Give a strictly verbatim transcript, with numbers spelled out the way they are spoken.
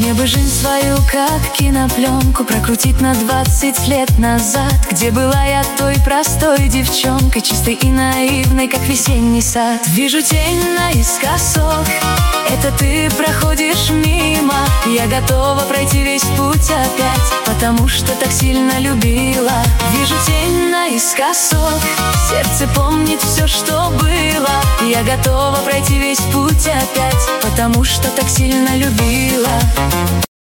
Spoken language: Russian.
Мне бы жизнь свою, как кинопленку, прокрутить на двадцать лет назад, где была я той простой девчонкой, чистой и наивной, как весенний сад. Вижу тень наискосок, это ты проходишь мимо. Я готова пройти весь путь опять, потому что так сильно любила. Вижу тень наискосок, сердце помнит все, что было. Я готова пройти весь путь опять, потому что так сильно любила.